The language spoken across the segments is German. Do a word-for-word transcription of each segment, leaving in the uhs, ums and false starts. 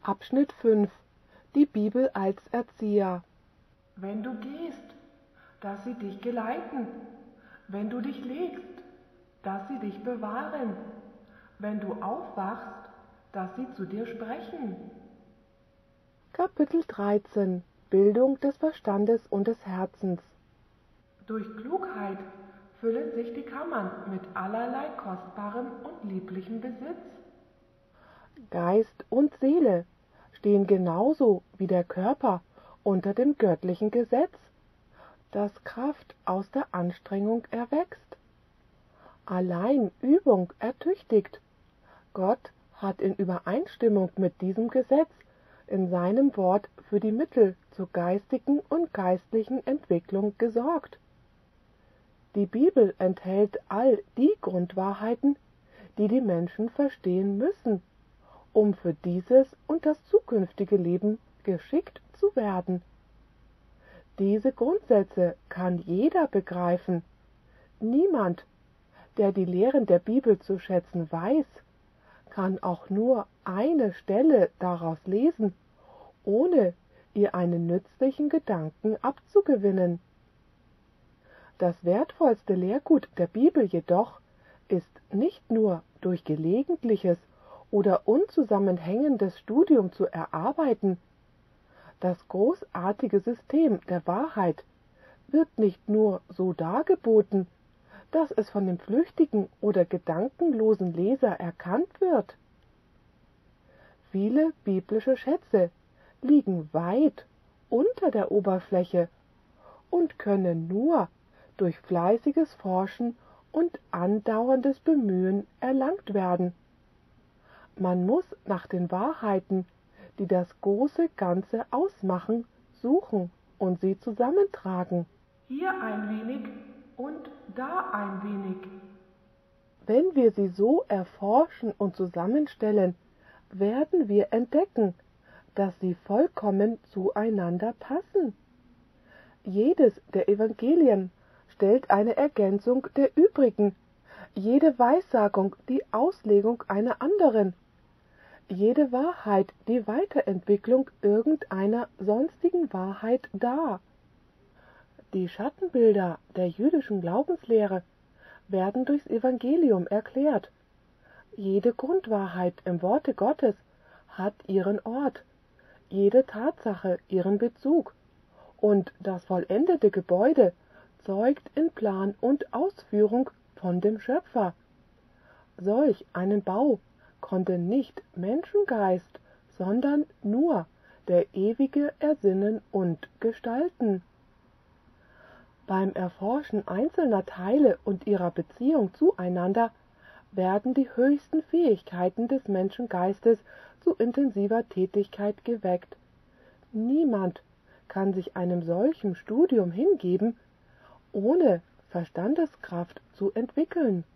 Abschnitt fünf. Die Bibel als Erzieher. Wenn du gehst, dass sie dich geleiten. Wenn du dich legst, dass sie dich bewahren. Wenn du aufwachst, dass sie zu dir sprechen. Kapitel dreizehn. Bildung des Verstandes und des Herzens. Durch Klugheit füllen sich die Kammern mit allerlei kostbarem und lieblichem Besitz. Geist und Seele stehen genauso wie der Körper unter dem göttlichen Gesetz, das Kraft aus der Anstrengung erwächst. Allein Übung ertüchtigt. Gott hat in Übereinstimmung mit diesem Gesetz in seinem Wort für die Mittel zur geistigen und geistlichen Entwicklung gesorgt. Die Bibel enthält all die Grundwahrheiten, die die Menschen verstehen müssen, um für dieses und das zukünftige Leben geschickt zu werden. Diese Grundsätze kann jeder begreifen. Niemand, der die Lehren der Bibel zu schätzen weiß, kann auch nur eine Stelle daraus lesen, ohne ihr einen nützlichen Gedanken abzugewinnen. Das wertvollste Lehrgut der Bibel jedoch ist nicht nur durch gelegentliches oder unzusammenhängendes Studium zu erarbeiten. Das großartige System der Wahrheit wird nicht nur so dargeboten, dass es von dem flüchtigen oder gedankenlosen Leser erkannt wird. Viele biblische Schätze liegen weit unter der Oberfläche und können nur durch fleißiges Forschen und andauerndes Bemühen erlangt werden. Man muss nach den Wahrheiten, die das große Ganze ausmachen, suchen und sie zusammentragen. Hier ein wenig und da ein wenig. Wenn wir sie so erforschen und zusammenstellen, werden wir entdecken, dass sie vollkommen zueinander passen. Jedes der Evangelien stellt eine Ergänzung der übrigen, jede Weissagung die Auslegung einer anderen, jede Wahrheit die Weiterentwicklung irgendeiner sonstigen Wahrheit dar. Die Schattenbilder der jüdischen Glaubenslehre werden durchs Evangelium erklärt. Jede Grundwahrheit im Worte Gottes hat ihren Ort, jede Tatsache ihren Bezug, und das vollendete Gebäude zeugt in Plan und Ausführung von dem Schöpfer. Solch einen Bau konnte nicht Menschengeist, sondern nur der Ewige ersinnen und gestalten. Beim Erforschen einzelner Teile und ihrer Beziehung zueinander werden die höchsten Fähigkeiten des Menschengeistes zu intensiver Tätigkeit geweckt. Niemand kann sich einem solchen Studium hingeben, ohne Verstandeskraft zu entwickeln.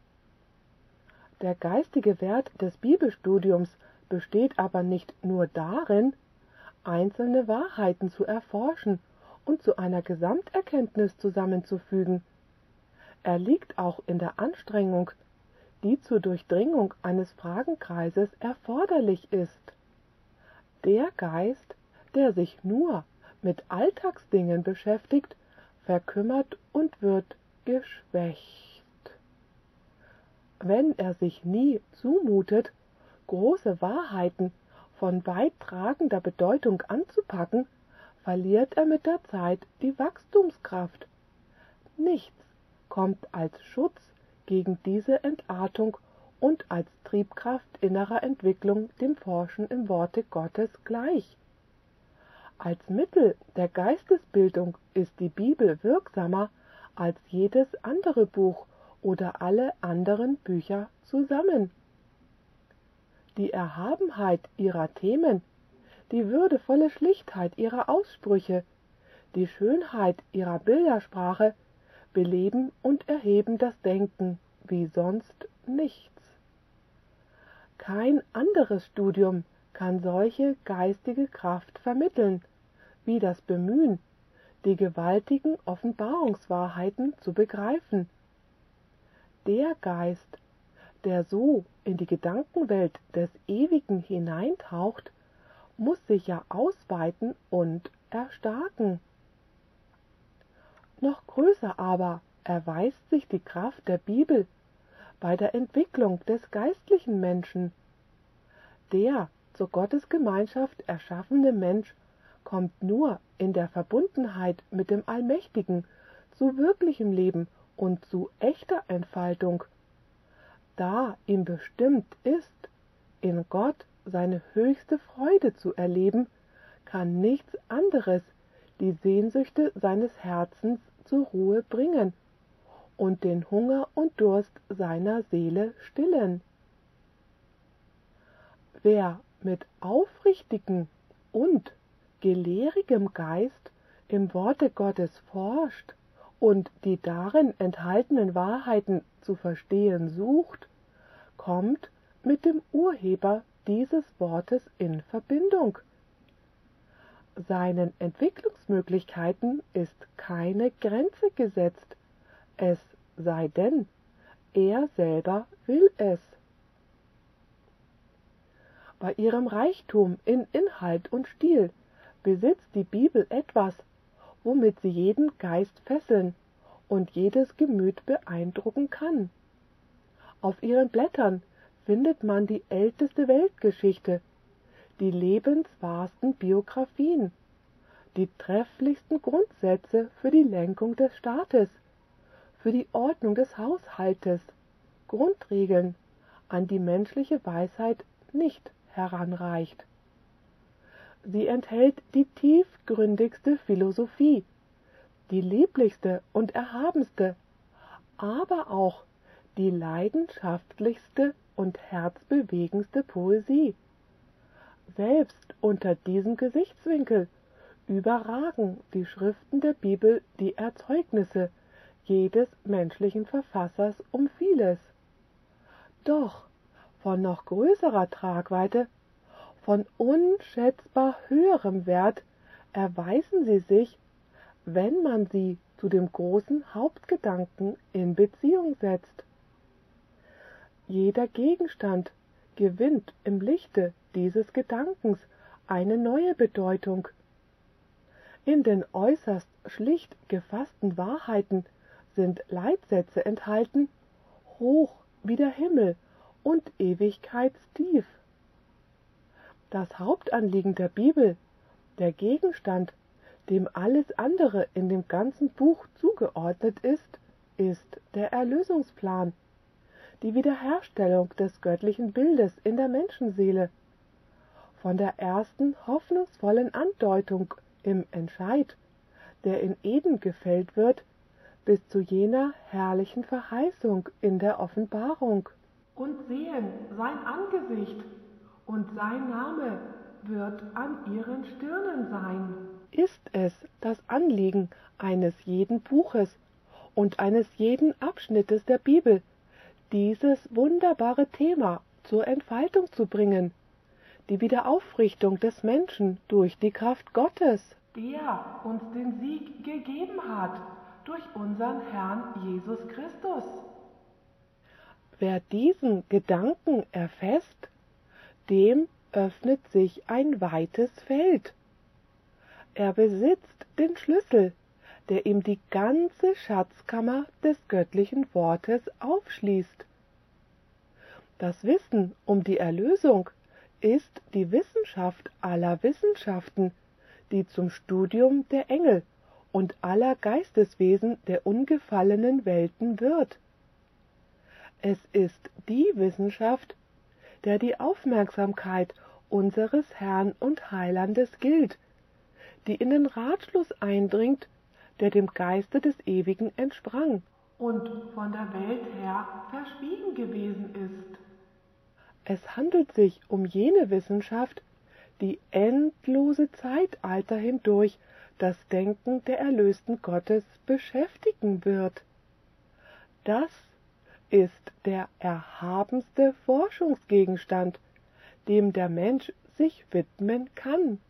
Der geistige Wert des Bibelstudiums besteht aber nicht nur darin, einzelne Wahrheiten zu erforschen und zu einer Gesamterkenntnis zusammenzufügen. Er liegt auch in der Anstrengung, die zur Durchdringung eines Fragenkreises erforderlich ist. Der Geist, der sich nur mit Alltagsdingen beschäftigt, verkümmert und wird geschwächt. Wenn er sich nie zumutet, große Wahrheiten von weittragender Bedeutung anzupacken, verliert er mit der Zeit die Wachstumskraft. Nichts kommt als Schutz gegen diese Entartung und als Triebkraft innerer Entwicklung dem Forschen im Worte Gottes gleich. Als Mittel der Geistesbildung ist die Bibel wirksamer als jedes andere Buch oder alle anderen Bücher zusammen. Die Erhabenheit ihrer Themen, die würdevolle Schlichtheit ihrer Aussprüche, die Schönheit ihrer Bildersprache beleben und erheben das Denken wie sonst nichts. Kein anderes Studium kann solche geistige Kraft vermitteln, wie das Bemühen, die gewaltigen Offenbarungswahrheiten zu begreifen. Der Geist, der so in die Gedankenwelt des Ewigen hineintaucht, muss sich ja ausweiten und erstarken. Noch größer aber erweist sich die Kraft der Bibel bei der Entwicklung des geistlichen Menschen. Der zur Gottesgemeinschaft erschaffene Mensch kommt nur in der Verbundenheit mit dem Allmächtigen zu wirklichem Leben und zu echter Entfaltung, da ihm bestimmt ist, in Gott seine höchste Freude zu erleben, kann nichts anderes die Sehnsüchte seines Herzens zur Ruhe bringen und den Hunger und Durst seiner Seele stillen. Wer mit aufrichtigem und gelehrigem Geist im Worte Gottes forscht und die darin enthaltenen Wahrheiten zu verstehen sucht, kommt mit dem Urheber dieses Wortes in Verbindung. Seinen Entwicklungsmöglichkeiten ist keine Grenze gesetzt, es sei denn, er selber will es. Bei ihrem Reichtum in Inhalt und Stil besitzt die Bibel etwas, womit sie jeden Geist fesseln und jedes Gemüt beeindrucken kann. Auf ihren Blättern findet man die älteste Weltgeschichte, die lebenswahrsten Biografien, die trefflichsten Grundsätze für die Lenkung des Staates, für die Ordnung des Haushaltes, Grundregeln, an die menschliche Weisheit nicht heranreicht. Sie enthält die tiefgründigste Philosophie, die lieblichste und erhabenste, aber auch die leidenschaftlichste und herzbewegendste Poesie. Selbst unter diesem Gesichtswinkel überragen die Schriften der Bibel die Erzeugnisse jedes menschlichen Verfassers um vieles. Doch von noch größerer Tragweite, von unschätzbar höherem Wert erweisen sie sich, wenn man sie zu dem großen Hauptgedanken in Beziehung setzt. Jeder Gegenstand gewinnt im Lichte dieses Gedankens eine neue Bedeutung. In den äußerst schlicht gefassten Wahrheiten sind Leitsätze enthalten, hoch wie der Himmel und ewigkeitstief. Das Hauptanliegen der Bibel, der Gegenstand, dem alles andere in dem ganzen Buch zugeordnet ist, ist der Erlösungsplan, die Wiederherstellung des göttlichen Bildes in der Menschenseele, von der ersten hoffnungsvollen Andeutung im Entscheid, der in Eden gefällt wird, bis zu jener herrlichen Verheißung in der Offenbarung. Und sehen sein Angesicht, und sein Name wird an ihren Stirnen sein. Ist es das Anliegen eines jeden Buches und eines jeden Abschnittes der Bibel, dieses wunderbare Thema zur Entfaltung zu bringen, die Wiederaufrichtung des Menschen durch die Kraft Gottes, der uns den Sieg gegeben hat durch unseren Herrn Jesus Christus. Wer diesen Gedanken erfasst, dem öffnet sich ein weites Feld. Er besitzt den Schlüssel, der ihm die ganze Schatzkammer des göttlichen Wortes aufschließt. Das Wissen um die Erlösung ist die Wissenschaft aller Wissenschaften, die zum Studium der Engel und aller Geisteswesen der ungefallenen Welten wird. Es ist die Wissenschaft, der die Aufmerksamkeit unseres Herrn und Heilandes gilt, die in den Ratschluss eindringt, der dem Geiste des Ewigen entsprang und von der Welt her verschwiegen gewesen ist. Es handelt sich um jene Wissenschaft, die endlose Zeitalter hindurch das Denken der erlösten Gottes beschäftigen wird. Das ist der erhabenste Forschungsgegenstand, dem der Mensch sich widmen kann.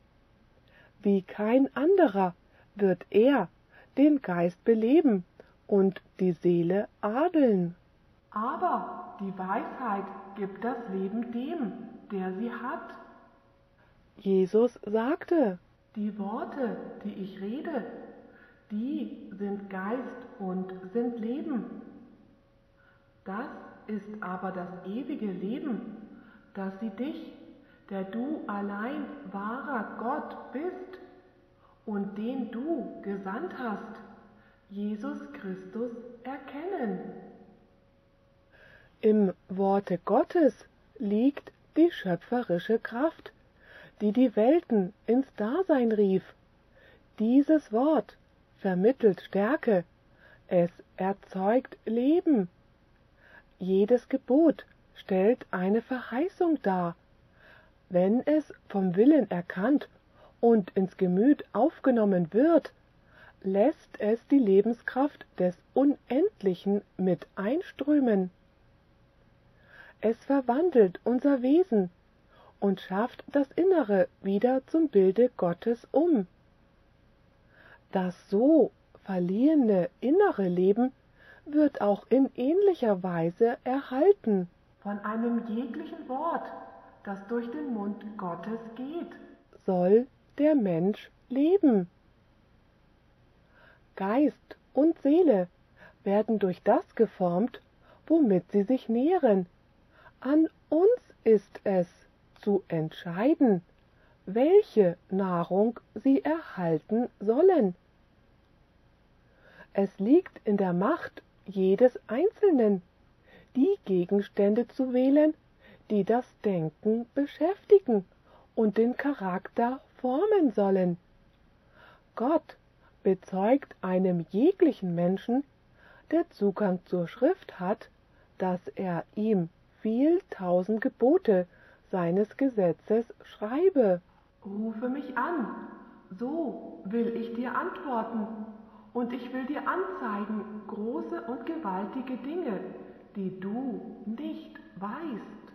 Wie kein anderer wird er den Geist beleben und die Seele adeln. Aber die Weisheit gibt das Leben dem, der sie hat. Jesus sagte: Die Worte, die ich rede, die sind Geist und sind Leben. Das ist aber das ewige Leben, dass sie dich, der du allein wahrer Gott bist und den du gesandt hast, Jesus Christus, erkennen. Im Worte Gottes liegt die schöpferische Kraft, die die Welten ins Dasein rief. Dieses Wort vermittelt Stärke, es erzeugt Leben. Jedes Gebot stellt eine Verheißung dar. Wenn es vom Willen erkannt und ins Gemüt aufgenommen wird, lässt es die Lebenskraft des Unendlichen mit einströmen. Es verwandelt unser Wesen und schafft das Innere wieder zum Bilde Gottes um. Das so verliehene innere Leben wird auch in ähnlicher Weise erhalten. Von einem jeglichen Wort, das durch den Mund Gottes geht, soll der Mensch leben. Geist und Seele werden durch das geformt, womit sie sich nähren. An uns ist es, zu entscheiden, welche Nahrung sie erhalten sollen. Es liegt in der Macht jedes Einzelnen, die Gegenstände zu wählen, die das Denken beschäftigen und den Charakter formen sollen. Gott bezeugt einem jeglichen Menschen, der Zugang zur Schrift hat, dass er ihm viel tausend Gebote seines Gesetzes schreibe. Rufe mich an, so will ich dir antworten, und ich will dir anzeigen große und gewaltige Dinge, die du nicht weißt.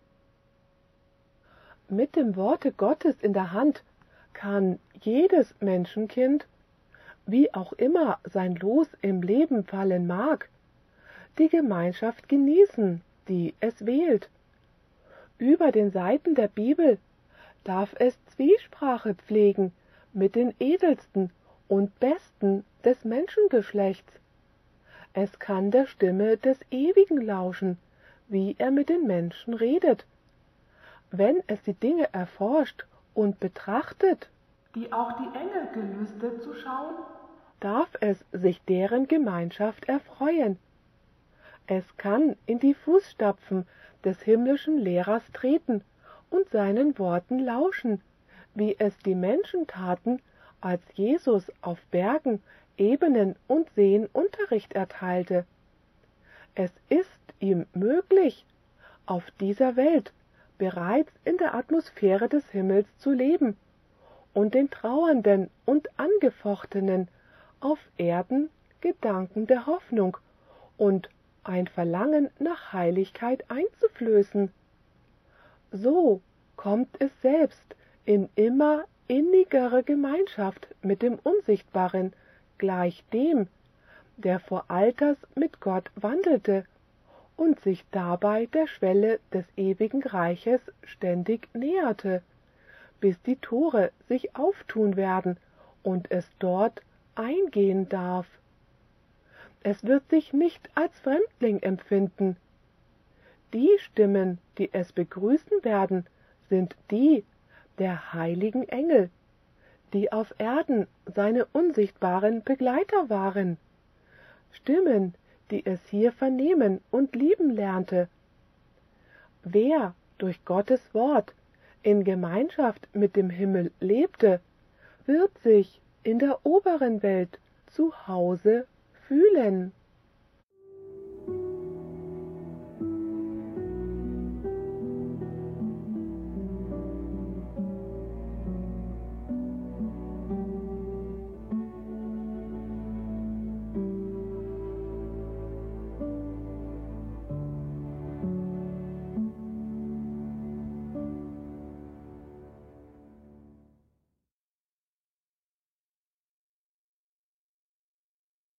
Mit dem Worte Gottes in der Hand kann jedes Menschenkind, wie auch immer sein Los im Leben fallen mag, die Gemeinschaft genießen, die es wählt. Über den Seiten der Bibel darf es Zwiesprache pflegen mit den Edelsten und Besten des Menschengeschlechts. Es kann der Stimme des Ewigen lauschen, wie er mit den Menschen redet. Wenn es die Dinge erforscht und betrachtet, die auch die Engel gelüstet zu schauen, darf es sich deren Gemeinschaft erfreuen. Es kann in die Fußstapfen des himmlischen Lehrers treten und seinen Worten lauschen, wie es die Menschen taten, als Jesus auf Bergen, Ebenen und Seen Unterricht erteilte. Es ist ihm möglich, auf dieser Welt bereits in der Atmosphäre des Himmels zu leben und den Trauernden und Angefochtenen auf Erden Gedanken der Hoffnung und ein Verlangen nach Heiligkeit einzuflößen. So kommt es selbst in immer innigere Gemeinschaft mit dem Unsichtbaren, gleich dem, der vor Alters mit Gott wandelte und sich dabei der Schwelle des ewigen Reiches ständig näherte, bis die Tore sich auftun werden und es dort eingehen darf. Es wird sich nicht als Fremdling empfinden. Die Stimmen, die es begrüßen werden, sind die der heiligen Engel, die auf Erden seine unsichtbaren Begleiter waren. Stimmen, die es hier vernehmen und lieben lernte. Wer durch Gottes Wort in Gemeinschaft mit dem Himmel lebte, wird sich in der oberen Welt zu Hause fühlen.